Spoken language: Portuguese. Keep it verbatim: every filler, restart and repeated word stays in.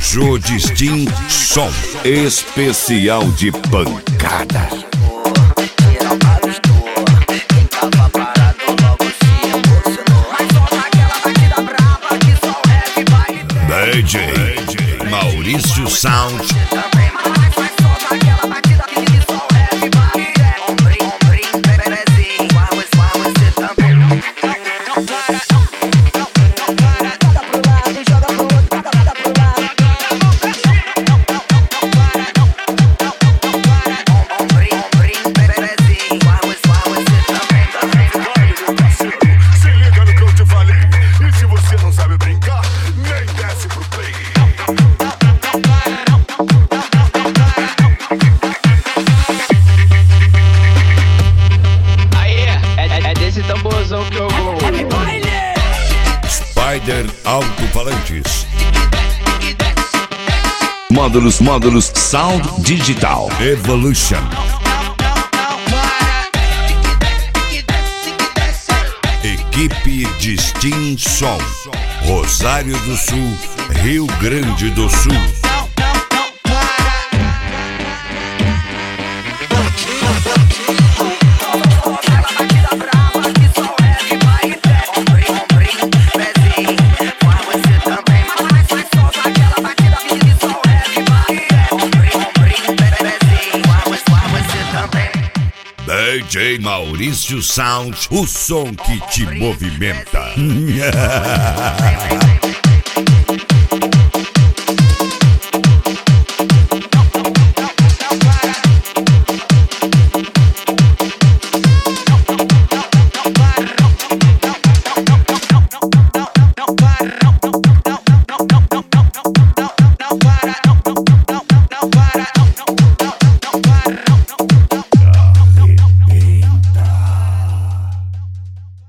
Jodistim Som especial de pancada. D J Maurício Sound. Spider Alto-Falantes. Módulos, módulos, Sound Digital Evolution. Equipe Distim Som, Rosário do Sul, Rio Grande do Sul. D J Maurício Sound, o som que te movimenta.